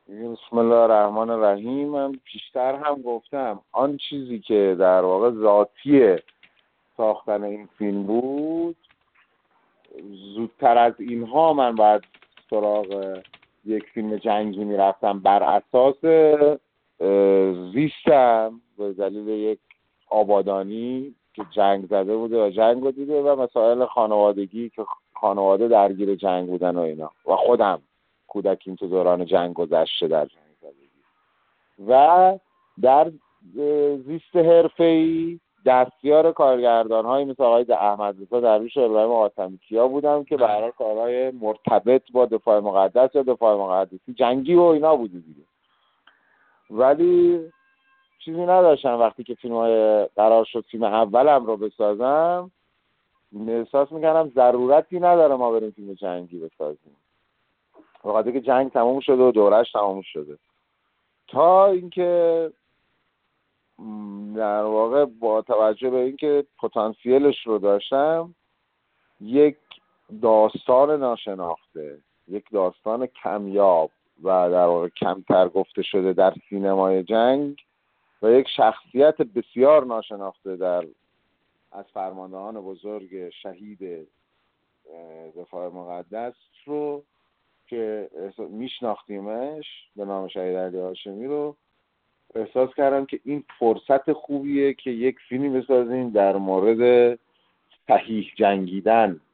بسم الله الرحمن الرحیم. من پیشتر هم گفتم آن چیزی که در واقع ذاتی ساختن این فیلم بود، زودتر از اینها من باید سراغ یک فیلم جنگی میرفتم بر اساس زیستم به دلیل یک آبادانی که جنگ زده بوده و جنگ رو دیده و مسائل خانوادگی که خانواده درگیر جنگ بودن و اینا و خودم کودکیم تو دوران جنگ گذشته در جنگ زدگی و در زیست حرفه‌ای دستیار کارگردان‌هایی مثل آقای احمدرضا درویش و ابراهیم حاتمی‌کیا بودم که برای کارهای مرتبط با دفاع مقدس یا دفاع مقدسی جنگی و اینا بودی دیگه. ولی چیزی نداشتم وقتی که فیلم‌های قرار شد فیلم اولم رو بسازم، احساس می‌کردم ضرورتی نداره ما بریم فیلم جنگی بسازیم. وقتی که جنگ تموم شده و دورش تموم شده، تا اینکه در واقع با توجه به اینکه پتانسیلش رو داشتم، یک داستان ناشناخته، یک داستان کمیاب و در واقع کمتر گفته شده در سینمای جنگ و یک شخصیت بسیار ناشناخته از فرماندهان بزرگ شهید دفاع مقدس رو که میشناختیمش به نام شهید علی هاشمی رو احساس کردم که این فرصت خوبیه که یک فیلمی بسازیم در مورد صحیح جنگیدن